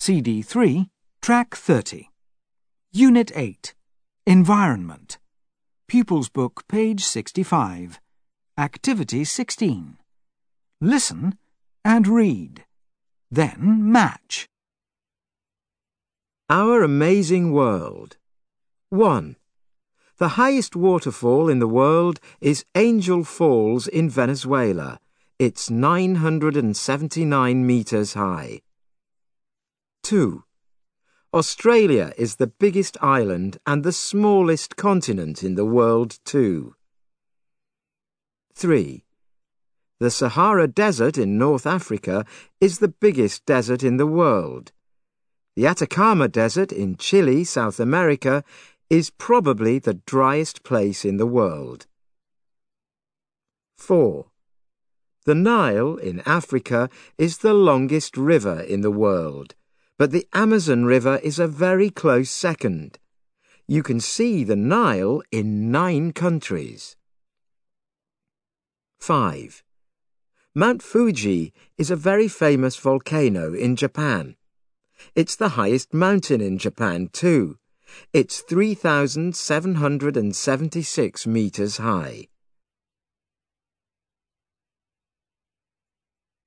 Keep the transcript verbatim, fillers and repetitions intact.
C D three, Track thirty. Unit eight, Environment. Pupils Book, page sixty-five. Activity sixteen. Listen and read. Then match. Our Amazing World. one. The highest waterfall in the world is Angel Falls in Venezuela. It's nine hundred seventy-nine meters high. two. Australia is the biggest island and the smallest continent in the world too. three. The Sahara Desert in North Africa is the biggest desert in the world. The Atacama Desert in Chile, South America, is probably the driest place in the world. four. The Nile in Africa is the longest river in the world, but the Amazon River is a very close second. You can see the Nile in nine countries. five. Mount Fuji is a very famous volcano in Japan. It's the highest mountain in Japan too. It's three thousand seven hundred seventy-six meters high.